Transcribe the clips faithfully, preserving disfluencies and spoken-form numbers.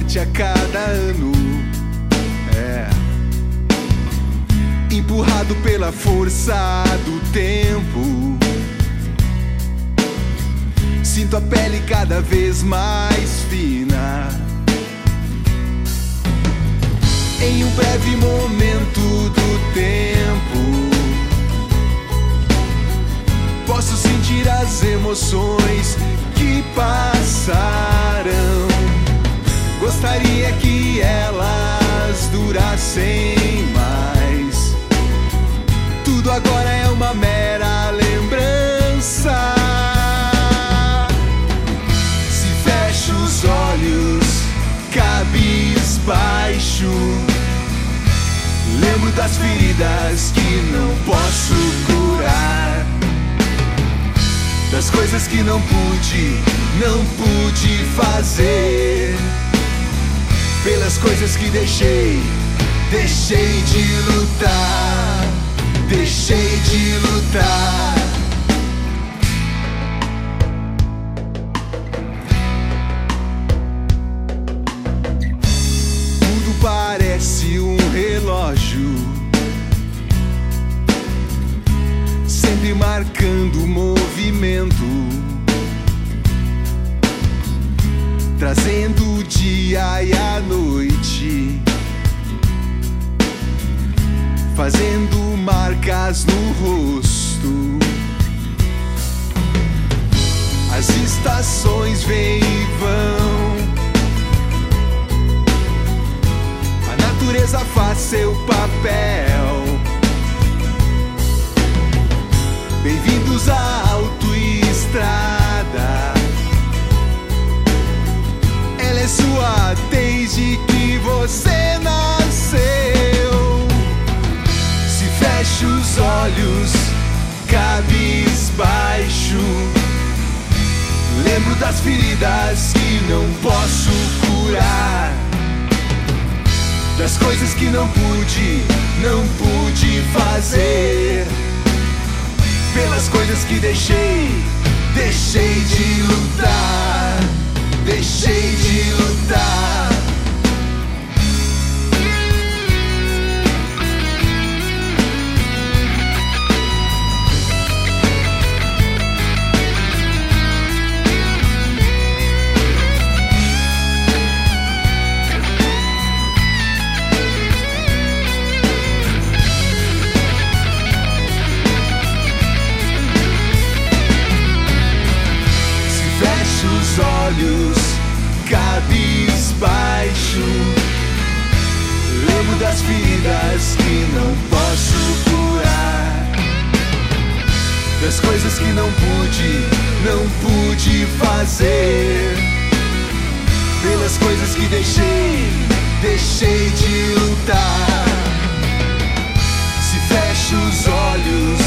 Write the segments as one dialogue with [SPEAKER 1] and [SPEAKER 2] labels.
[SPEAKER 1] morte a cada ano. É. Empurrado pela força do tempo, sinto a pele cada vez mais fina. Em um breve momento do tempo, posso sentir as emoções que passaram. Gostaria que elas durassem mais. Tudo agora é uma mera lembrança. Se fecho os olhos, cabisbaixo, lembro das feridas que não posso curar, das coisas que não pude, não pude fazer, pelas coisas que deixei, deixei de lutar, deixei de lutar. Tudo parece um relógio, sempre marcando o movimento, trazendo o dia e a noite, fazendo marcas no rosto. As estações vêm e vão, a natureza faz seu papel. Bem-vindos à autoestrada, ela é sua desde que você nasceu. Se fecha os olhos, cabisbaixo, lembro das feridas que não posso curar, das coisas que não pude, não pude fazer, pelas coisas que deixei, deixei de lutar, deixei de lutar. Olhos, cabisbaixo, lembro das feridas que não posso curar, das coisas que não pude, não pude fazer, pelas coisas que deixei, deixei de lutar. Se fecho os olhos,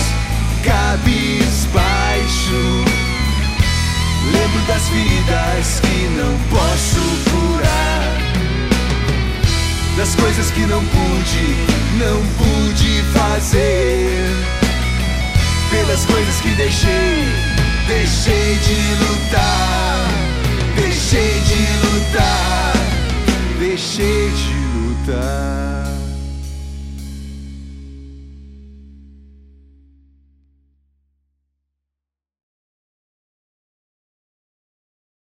[SPEAKER 1] cabisbaixo, lembro das feridas que não posso curar, das coisas que não pude, não pude fazer, pelas coisas que deixei, deixei de lutar, deixei de lutar, deixei de lutar.